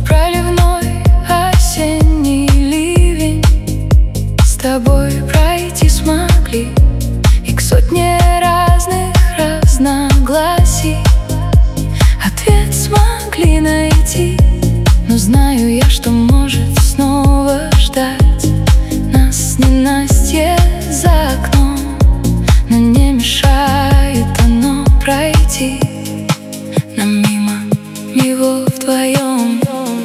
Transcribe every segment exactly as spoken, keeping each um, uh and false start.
проливной осенний ливень с тобой пройти смогли, и к сотне разных разногласий ответ смогли найти. Но знаю я, что может снова ждать нас ненастье за окном, но не мешает оно пройти нам мимо него вдвоем.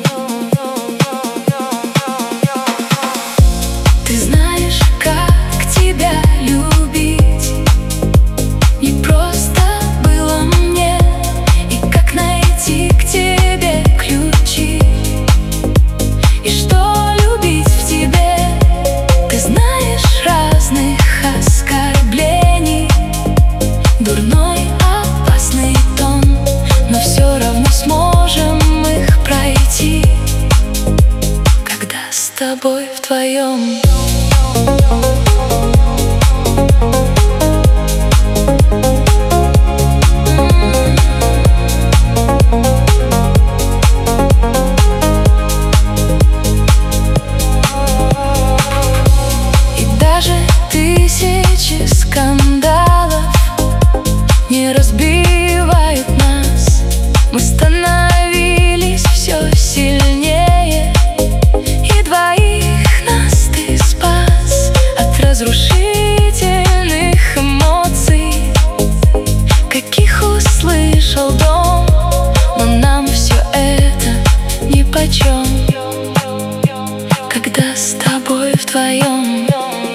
Ты знаешь, как тебя любить не просто было мне, и как найти к тебе ключи, и что любить в тебе. Ты знаешь разных оскорблений, дурной опасный тон, но все равно сможем их пройти, когда с тобой вдвоем. И даже тысячи скандалов не разбивают нас. Мы становились все сильнее, и двоих нас ты спас от разрушительных эмоций, каких услышал дом. Но нам все это нипочем, когда с тобой вдвоем.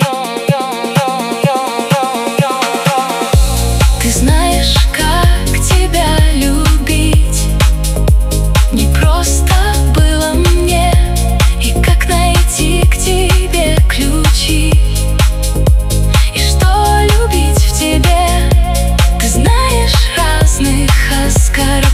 Ты знаешь, как тебя любить не просто было мне, и как найти к тебе ключи, и что любить в тебе. Ты знаешь разных оскорблений,